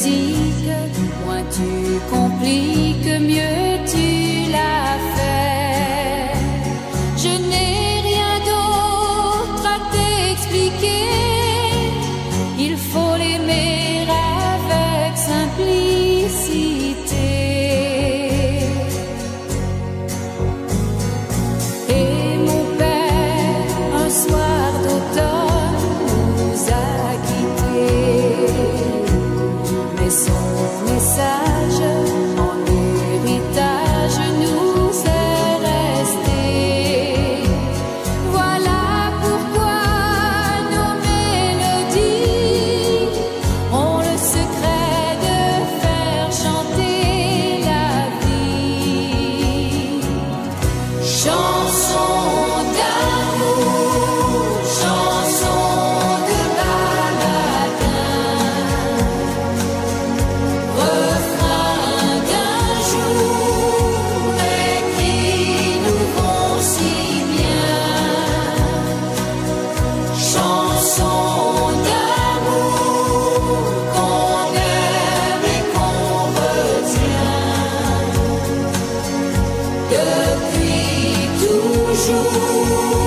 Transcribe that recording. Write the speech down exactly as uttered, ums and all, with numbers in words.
musique, moins tu compliques, mieux tu l'as fait. Je n'ai rien d'autre à t'expliquer, il faut l'aimer avec simplicité. Et mon père, un soir d'automne, nous a quittés, mais son message en héritage nous est resté. Voilà pourquoi nos mélodies ont le secret de faire chanter la vie. Chanson d'amour, chanson de baladin, refrain d'un jour et qui nous vont si bien. Chanson d'amour qu'on aime et qu'on retient depuis toujours.